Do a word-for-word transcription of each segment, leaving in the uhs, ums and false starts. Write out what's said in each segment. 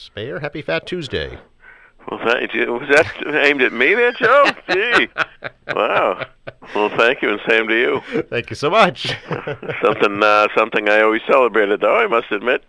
Mayor, happy Fat Tuesday. Well, thank you. Was that aimed at me there, Joe? Gee. Wow. Well, thank you, and same to you. Thank you so much. something uh, something I always celebrated, though, I must admit.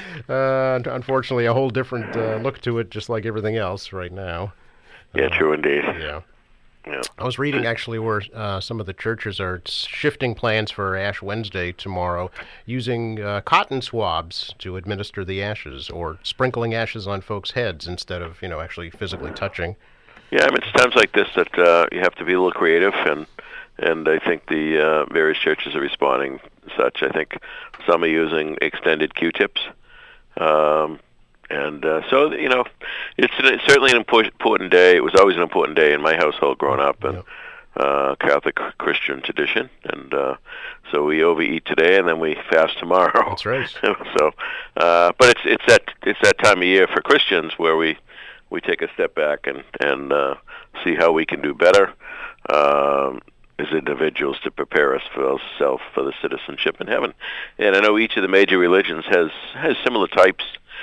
Uh, unfortunately, a whole different uh, look to it, just like everything else right now. Yeah, uh, true indeed. Yeah. Yeah. I was reading actually where uh, some of the churches are shifting plans for Ash Wednesday tomorrow, using uh, cotton swabs to administer the ashes, or sprinkling ashes on folks' heads instead of, you know, actually physically touching. Yeah, I mean, it's times like this that uh, you have to be a little creative, and and I think the uh, various churches are responding such. I think some are using extended Q-tips. Um, And uh, so, you know, it's, it's certainly an important, important day. It was always an important day in my household growing up, and uh, Catholic Christian tradition. And uh, so we overeat today, and then we fast tomorrow. That's right. so, uh, but it's it's that it's that time of year for Christians where we we take a step back and and uh, see how we can do better um, as individuals to prepare us for ourselves for the citizenship in heaven. And I know each of the major religions has has similar types.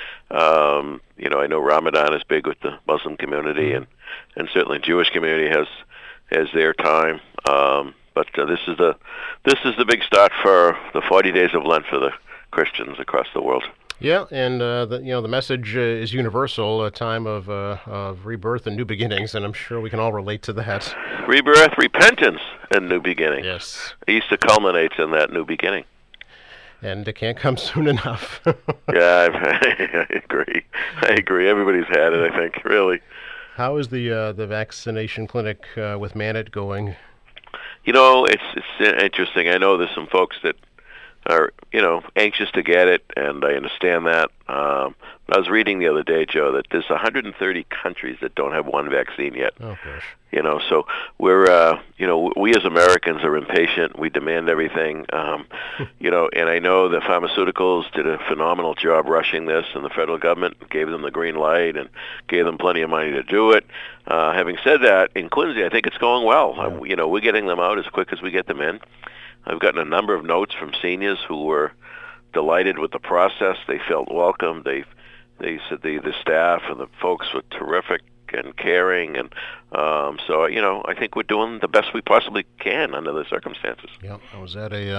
Um, you know, I know Ramadan is big with the Muslim community, and, and certainly Jewish community has has their time. Um, but uh, this is the this is the big start for the forty days of Lent for the Christians across the world. Yeah, and uh, the, you know, the message uh, is universal: a time of uh, of rebirth and new beginnings, and I'm sure we can all relate to that. Rebirth, repentance, and new beginning. Yes. Easter culminates in that new beginning. And it can't come soon enough. Yeah, I, I agree. I agree. Everybody's had it, I think, really. How is the uh, the vaccination clinic uh, with Manet going? You know, it's it's interesting. I know there's some folks that are, you know, anxious to get it, and I understand that. Um, but I was reading the other day, Joe, that there's one hundred thirty countries that don't have one vaccine yet. Oh, gosh. You know, so we're, uh, you know, we as Americans are impatient. We demand everything. Um, you know, and I know the pharmaceuticals did a phenomenal job rushing this, and the federal government gave them the green light and gave them plenty of money to do it. Uh, having said that, in Quincy, I think it's going well. Yeah. Uh, you know, we're getting them out as quick as we get them in. I've gotten a number of notes from seniors who were delighted with the process. They felt welcome. They they said the the staff and the folks were terrific and caring, and um, so you know, I think we're doing the best we possibly can under the circumstances. Yeah, I was at a uh,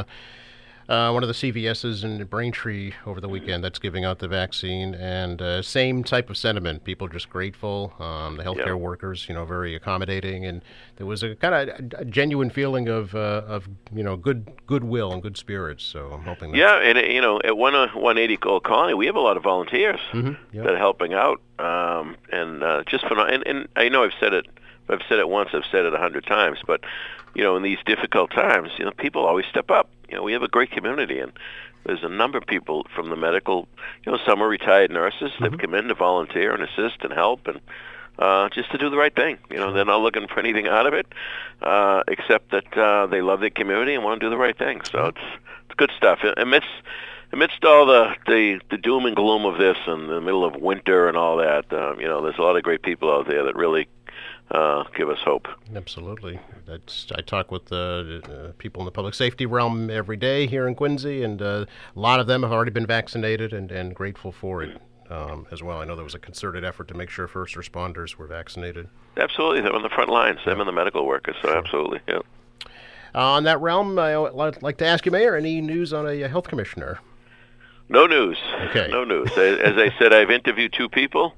uh, one of the C V S's in Braintree over the weekend that's giving out the vaccine, and uh, same type of sentiment. People just grateful. Um, the healthcare Yeah. workers, you know, very accommodating, and there was a kind of a, a genuine feeling of uh, of you know good goodwill and good spirits. So I'm hoping that. Yeah, and you know, at one one eighty Gold Colony, we have a lot of volunteers Mm-hmm. Yep. that are helping out, um, and uh, just for and, and I know I've said it, I've said it once, I've said it a hundred times, but you know, in these difficult times, you know, people always step up. You know, we have a great community, and there's a number of people from the medical, you know, some are retired nurses. Mm-hmm. They've come in to volunteer and assist and help, and uh, just to do the right thing. You know, they're not looking for anything out of it, uh, except that uh, they love their community and want to do the right thing. So it's it's good stuff. Amidst amidst all the, the, the doom and gloom of this, and the middle of winter and all that, um, you know, there's a lot of great people out there that really uh, give us hope. Absolutely. That's I talk with uh, uh, people in the public safety realm every day here in Quincy, and uh, a lot of them have already been vaccinated and, and grateful for it um, as well. I know there was a concerted effort to make sure first responders were vaccinated. Absolutely. They're on the front lines. Them and the medical workers, so Sure. absolutely, yeah. Uh, on that realm, I'd like to ask you, Mayor, any news on a health commissioner? No news. Okay. No news. As I said, I've interviewed two people.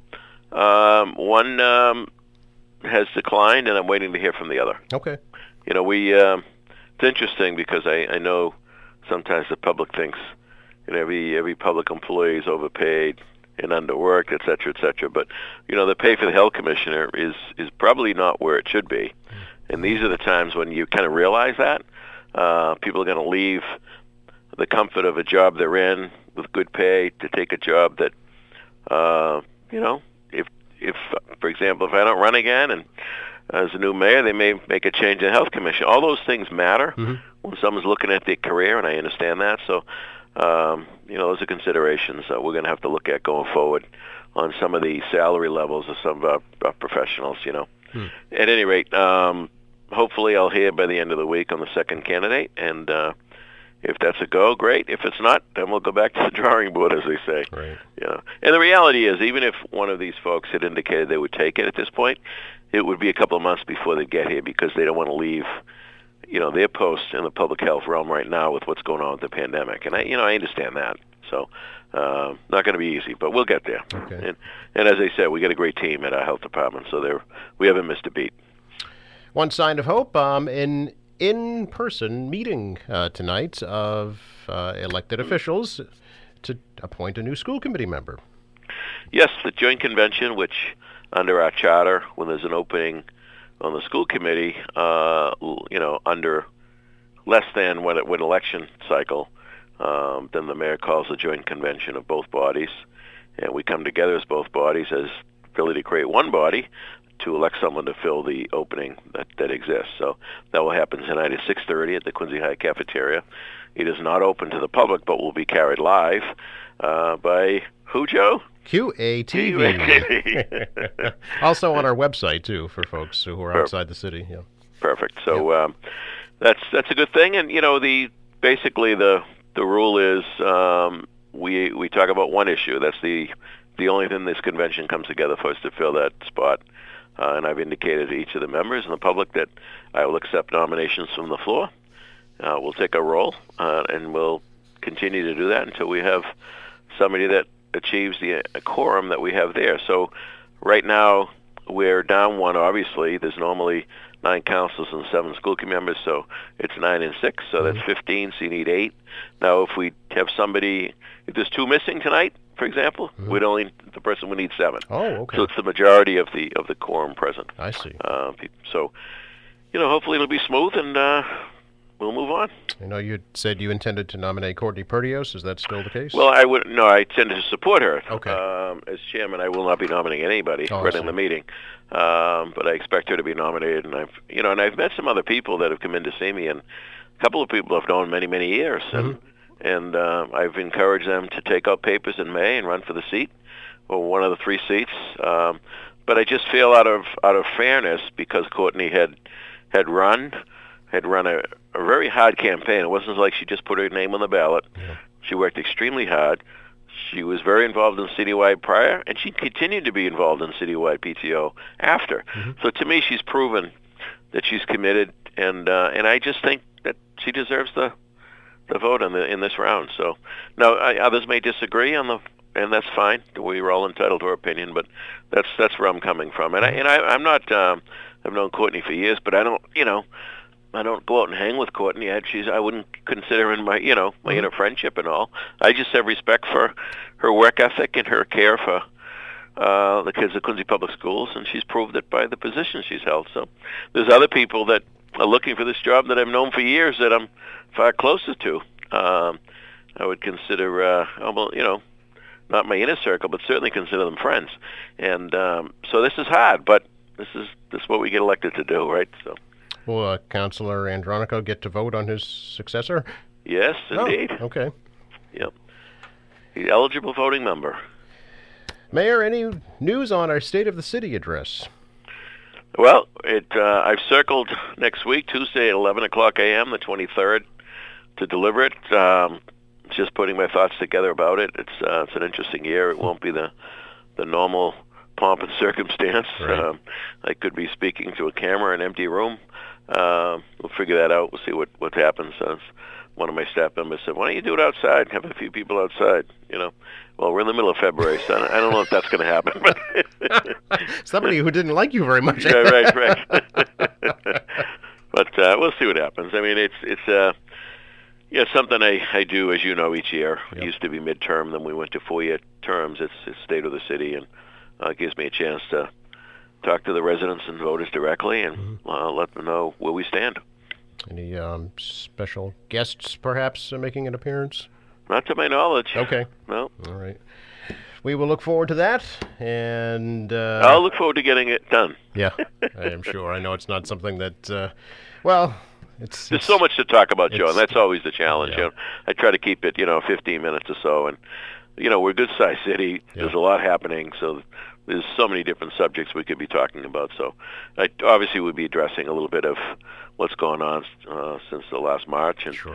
Um, one um, has declined, and I'm waiting to hear from the other. Okay. You know, we. Um, it's interesting because I, I know sometimes the public thinks, you know, every every public employee is overpaid and underworked, et cetera, et cetera. But you know, the pay for the health commissioner is is probably not where it should be. And these are the times when you kind of realize that uh, people are going to leave the comfort of a job they're in with good pay to take a job that, uh, you know, if, if, for example, if I don't run again and as a new mayor, they may make a change in the health commission. All those things matter Mm-hmm. when someone's looking at their career, and I understand that. So, um, you know, those are considerations that we're going to have to look at going forward on some of the salary levels of some of our, our professionals, you know. Hmm. At any rate, um, hopefully I'll hear by the end of the week on the second candidate, and uh, If that's a go, great. If it's not, then we'll go back to the drawing board, as they say. Right. Yeah. And the reality is, even if one of these folks had indicated they would take it at this point, it would be a couple of months before they get here because they don't want to leave, you know, their post in the public health realm right now with what's going on with the pandemic. And I, you know, I understand that. So, uh, not going to be easy, but we'll get there. Okay. And, and as I said, we got a great team at our health department, so they're, we haven't missed a beat. One sign of hope, um, an in-person meeting uh, tonight of uh, elected officials to appoint a new school committee member. Yes, the joint convention, which under our charter, when there's an opening on the school committee, uh, you know, under less than when it when election cycle, um, then the mayor calls a joint convention of both bodies, and we come together as both bodies as ability to create one body to elect someone to fill the opening that, that exists. So that will happen tonight at six thirty at the Quincy High cafeteria. It is not open to the public, but will be carried live uh, by who, Joe? Q A T V. Also on our website, too, for folks who are outside the city. Yeah. Perfect. So um, that's that's a good thing. And, you know, the basically the the rule is um, we we talk about one issue. That's the the only thing this convention comes together for us to fill that spot. Uh, and I've indicated to each of the members and the public that I will accept nominations from the floor. Uh, we'll take a roll, uh, and we'll continue to do that until we have somebody that achieves the uh, quorum that we have there. So right now we're down one, obviously. There's normally nine councils and seven school committee members, so it's nine and six, so that's fifteen, so you need eight. Now, if we have somebody, if there's two missing tonight, for example, mm-hmm. we'd only, the person would need seven. Oh, okay. So it's the majority of the of the quorum present. I see. Uh, so, you know, hopefully it'll be smooth, and uh, we'll move on. I know you said you intended to nominate Courtney Perdios. Is that still the case? Well, I would no. I tend to support her. Okay. Um, as chairman, I will not be nominating anybody oh, running the meeting, um, but I expect her to be nominated. And I've, you know, and I've met some other people that have come in to see me, and a couple of people I've known many, many years, and mm-hmm. and uh, I've encouraged them to take out papers in May and run for the seat, or one of the three seats. Um, but I just feel out of out of fairness, because Courtney had had run. had run a, a very hard campaign. It wasn't like she just put her name on the ballot. Yeah. She worked extremely hard. She was very involved in citywide prior, and she continued to be involved in citywide P T O after. Mm-hmm. So to me, she's proven that she's committed, and uh, and I just think that she deserves the the vote in the in this round. So now I, others may disagree on the, and that's fine. We're all entitled to our opinion, but that's that's where I'm coming from. And I and I, I'm not. Um, I've known Courtney for years, but I don't. You know. I don't go out and hang with Courtney. I, she's, I wouldn't consider her in my, you know, my mm-hmm. inner friendship and all. I just have respect for her work ethic and her care for uh, the kids at Quincy Public Schools, and she's proved it by the position she's held. So there's other people that are looking for this job that I've known for years that I'm far closer to. Um, I would consider, uh, almost, you know, not my inner circle, but certainly consider them friends. And um, so this is hard, but this is this is what we get elected to do, right? So. Will uh, Councilor Andronico get to vote on his successor? Yes, indeed. Oh, okay. Yep. He's eligible voting member. Mayor, any news on our State of the City address? Well, it uh, I've circled next week, Tuesday at eleven o'clock a.m., the twenty-third, to deliver it. Um, just putting my thoughts together about it. It's uh, it's an interesting year. It won't be the the normal pomp and circumstance. Right. Um, I could be speaking to a camera in an empty room. Uh, we'll figure that out. We'll see what, what happens. Uh, one of my staff members said, why don't you do it outside? Have a few people outside, you know. Well, we're in the middle of February, so I don't know if that's going to happen. But somebody who didn't like you very much. Yeah, right, right. But uh, we'll see what happens. I mean, it's it's uh, yeah, something I, I do, as you know, each year. Yep. It used to be midterm, then we went to four-year terms. It's, it's State of the City, and uh, it gives me a chance to talk to the residents and voters directly and mm-hmm. uh, let them know where we stand. Any um, special guests, perhaps, uh, making an appearance? Not to my knowledge. Okay. No. All right. We will look forward to that, and... Uh, I'll look forward to getting it done. Yeah, I am sure. I know it's not something that, uh, well, it's... There's it's, so much to talk about, Joe, and that's always the challenge. Yeah. You know, I try to keep it, you know, fifteen minutes or so, and, you know, we're a good-sized city. Yeah. There's a lot happening, so... There's so many different subjects we could be talking about. So I obviously we'll be addressing a little bit of what's going on uh, since the last March. And sure.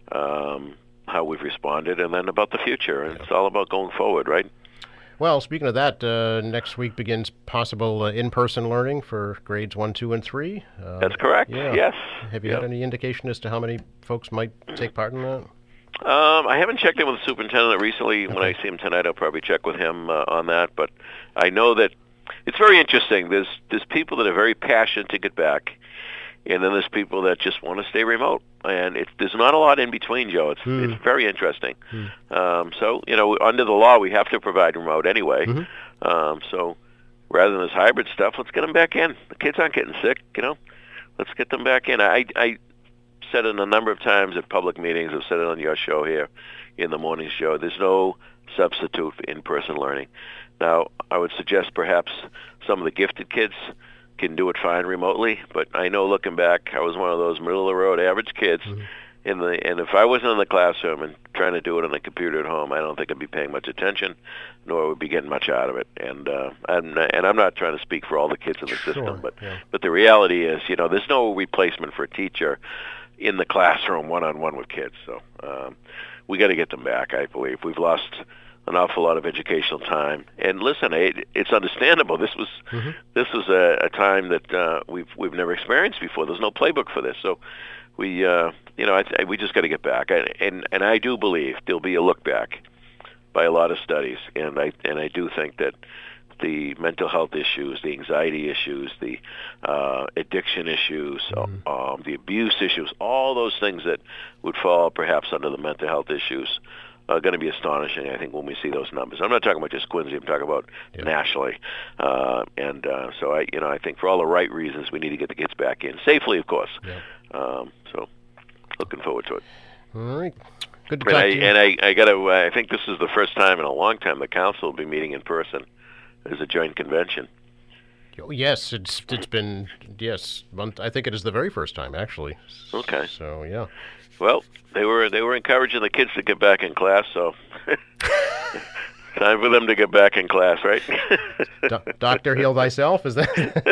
um, how we've responded, and then about the future. And it's all about going forward, right? Well, speaking of that, uh, next week begins possible uh, in-person learning for grades one, two, and three. Uh, That's correct. yeah. Yes. Have you Yep. had any indication as to how many folks might take part in that? Um, I haven't checked in with the superintendent recently. Okay. When I see him tonight, I'll probably check with him uh, on that. But I know that it's very interesting. There's there's people that are very passionate to get back, and then there's people that just want to stay remote. And it's there's not a lot in between, Joe. It's Hmm. it's very interesting. Hmm. Um, so you know, under the law, we have to provide remote anyway. Mm-hmm. Um, so rather than this hybrid stuff, let's get them back in. The kids aren't getting sick, you know. Let's get them back in. I I said it a number of times at public meetings. I've said it on your show here in the morning show. There's no substitute for in-person learning. Now, I would suggest perhaps some of the gifted kids can do it fine remotely, but I know looking back, I was one of those middle-of-the-road average kids, Mm-hmm. in the, and if I wasn't in the classroom and trying to do it on the computer at home, I don't think I'd be paying much attention, nor would be getting much out of it. And uh, I'm not, and I'm not trying to speak for all the kids in the Sure, system, but yeah. but the reality is, you know, there's no replacement for a teacher in the classroom one-on-one with kids. So um, we got to get them back, I believe. We've lost an awful lot of educational time. And listen, it, it's understandable. This was Mm-hmm. this was a, a time that uh, we've we've never experienced before. There's no playbook for this. So we uh, you know I, I, we just got to get back. I, and and I do believe there'll be a look back by a lot of studies. And I and I do think that the mental health issues, the anxiety issues, the uh, addiction issues, Mm-hmm. um, the abuse issues, all those things that would fall perhaps under the mental health issues are going to be astonishing, I think, when we see those numbers. I'm not talking about just Quincy. I'm talking about Yeah. nationally. Uh, and uh, so I, you know, I think for all the right reasons, we need to get the kids back in safely, of course. Yeah. Um, so looking forward to it. All right. Good to And talk I to you. and I, I got to. I think this is the first time in a long time the council will be meeting in person as a joint convention. Oh, yes, it's it's been yes. month- I think it is the very first time, actually. Okay. So yeah. Well, they were they were encouraging the kids to get back in class, so time for them to get back in class, right? Do- Doctor, heal thyself. Is that?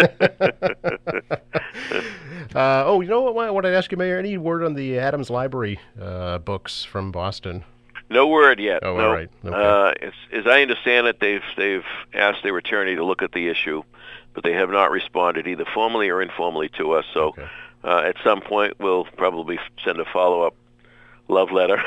uh, oh, you know what? What I'd ask you, Mayor? Any word on the Adams Library uh, books from Boston? No word yet. Oh, no. all right. Okay. Uh, as, as I understand it, they've they've asked their attorney to look at the issue, but they have not responded either formally or informally to us. So Okay. uh, at some point, we'll probably send a follow-up love letter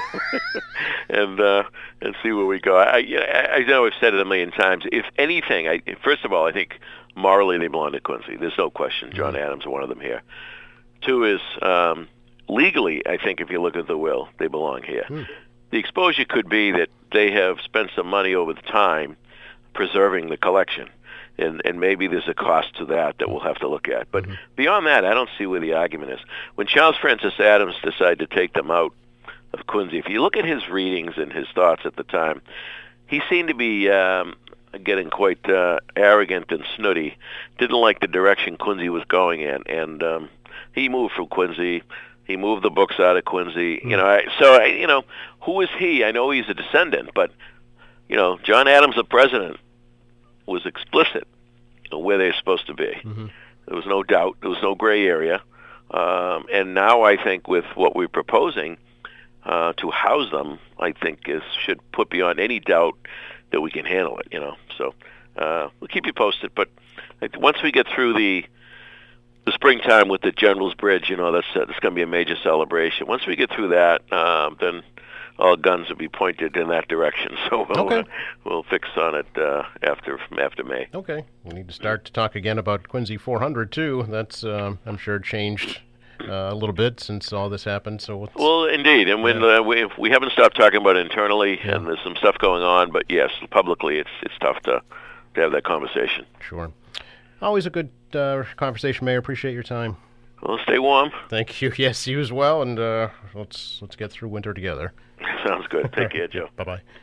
and uh, and see where we go. I, I, I know I've said it a million times. If anything, I, first of all, I think morally they belong to Quincy. There's no question. John Mm-hmm. Adams is one of them here. Two is um, legally, I think if you look at the will, they belong here. Hmm. The exposure could be that they have spent some money over the time preserving the collection, and, and maybe there's a cost to that that we'll have to look at. But Mm-hmm. beyond that, I don't see where the argument is. When Charles Francis Adams decided to take them out of Quincy, if you look at his readings and his thoughts at the time, he seemed to be um, getting quite uh, arrogant and snooty, didn't like the direction Quincy was going in, and um, he moved from Quincy. He moved the books out of Quincy. You know, I, so I, you know, who is he? I know he's a descendant, but you know, John Adams, the president, was explicit on where they're supposed to be. Mm-hmm. There was no doubt. There was no gray area. Um, and now I think with what we're proposing uh, to house them, I think is should put beyond any doubt that we can handle it. You know, so uh, we'll keep you posted. But I think once we get through the the springtime with the General's Bridge, you know, that's uh, that's going to be a major celebration. Once we get through that, um, then all guns will be pointed in that direction. So we'll Okay. uh, we'll fix on it uh, after after May. Okay. We need to start to talk again about Quincy four hundred too. That's um, I'm sure changed uh, a little bit since all this happened. So it's, Well, indeed, and when Yeah. uh, we we haven't stopped talking about it internally, Yeah. and there's some stuff going on. But yes, publicly, it's it's tough to to have that conversation. sure. Always a good uh, conversation, Mayor. Appreciate your time. Well, stay warm. Thank you. Yes, you as well. And uh, let's let's get through winter together. Sounds good. Take care, Joe. Bye bye.